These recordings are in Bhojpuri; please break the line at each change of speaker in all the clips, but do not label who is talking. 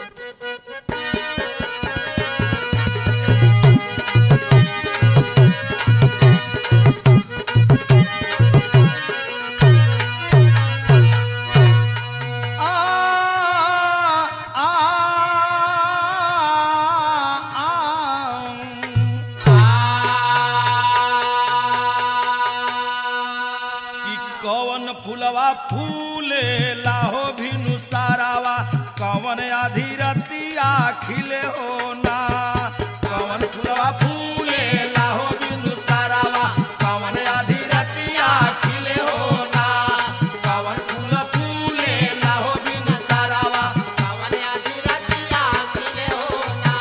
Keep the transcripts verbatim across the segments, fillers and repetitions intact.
फूलवा फूले लाहो भिनु सारावा कवन आधी रतिया खिले हो ना कवन फूलवा फूले लाहो भिनु सारावा कवन आधी रतिया खिले हो ना कवन फूल फूले लाहो भिनु सारावा कवन आधी रतिया खिले हो ना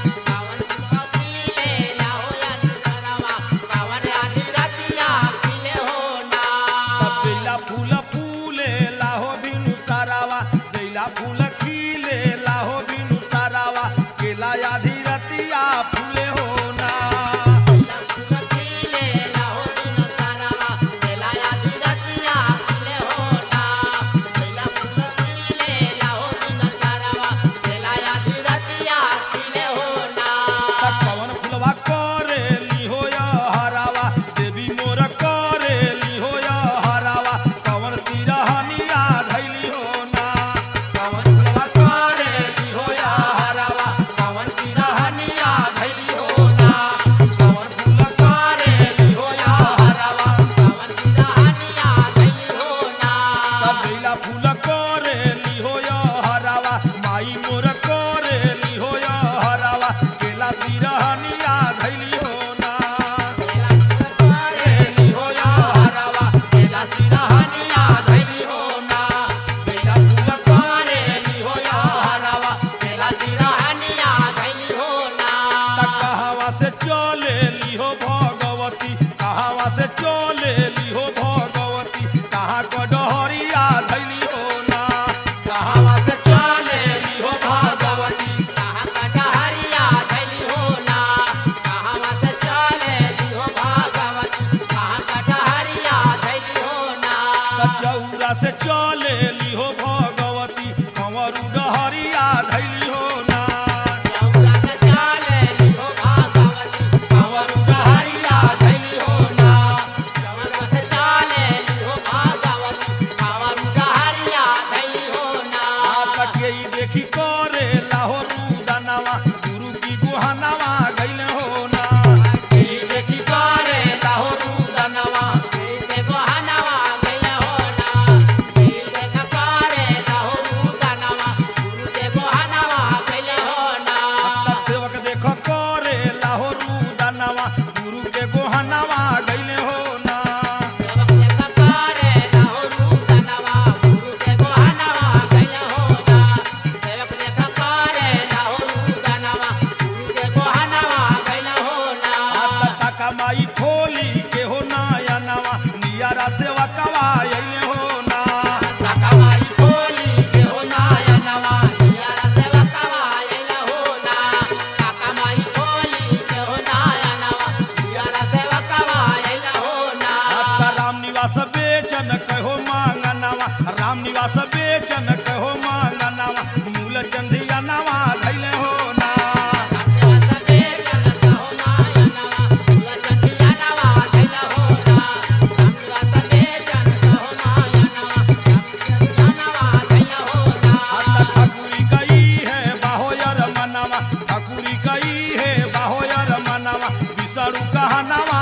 कवन फूल फूले लाहो आधी सारावा कवन आधी रतिया खिले हो ना बेला फूल फूले लाहो बिनु सारावा बेला फूल खिले लाहो बिनु सारावा केला आधी रतिया फूले हो ना बेला फूल खिले लाहो बिनु सारावा केला आधी रतिया फूले हो ना बेला फूल खिले लाहो बिनु सारावा केला आधी रतिया फूले हो ना कवन फूलवा करे लिहो या हरावा देवी मोर करे लिहो या हरावा कवन सिरहनिया धैली हो ना कवन फूलवा करे लिहो या हरावा कवन सिरहनिया धैली हो ना कवन फूल करे लिहो या हरावा कवन सिरहनिया धैली हो ना तब बेला फूल करे लिहो या हरावा माई मोर करे लिहो या हरावा केला सिरहनिया धैली हो ना बेला फूल करे लिहो या हरावा केला सिरहनिया धैली हो ना बेला फूल करे लिहो या हरावा केला सिरहनिया धैली हो ना कहावा से चले लिहो भगवती कहावा से चले लिहो भगवती कहाँ कटहरिया धैली हो ना कहावा से चले लिहो भगवती कहाँ कटहरिया धैली हो ना कहावा से चले लिहो भगवती कहाँ कटहरिया धैली हो ना चौरा से चले लिहो भगवती कंवरू डहरिया धैली हो ना चौरा से चले लिहो भगवती कंवरू डहरिया धैली हो ना चौरा से चले लिहो भगवती कंवरू डहरिया धैली हो ना तके देखी करे लाहो रुदनवा गुरु की गुहनवा गइले हो ना के देखी करे लाहो रुदनवा के गुहनवा गइले हो ना के देख करे लाहो रुदनवा गुरु के गुहनवा गइले हो ना सेवक देख करे लाहो रुदनवा गुरु के गुहनवा गइले हो ना सेवक देख करे लाहो रुदनवा गुरु के गुहनवा गइले हो ना सेवक देख करे लाहो रुदनवा गुरु के गुहनवा गइले हो ना तका माई खोली के हो नाया नवा नियारा सेवकवा अइले हो ना तका माई खोली के हो नाया नवा नियारा सेवकवा अइले हो ना तका माई खोली के हो नाया नवा नियारा सेवकवा अइले हो ना राम निवास बेचन कहो मांगनवा राम निवास बेचन कहो मांगनवा मूल चंदिया नवा धैले हो ना राम निवास बेचन कहो मांगनवा मूल चंदिया नवा धैले हो ना राम निवास बेचन कहो मांगनवा चंदिया नवा धैले हो ना ठाकुरी गई है बाहोयर मनवा ठाकुरी गई है बाहोयर मनवा बिसरू कहनवा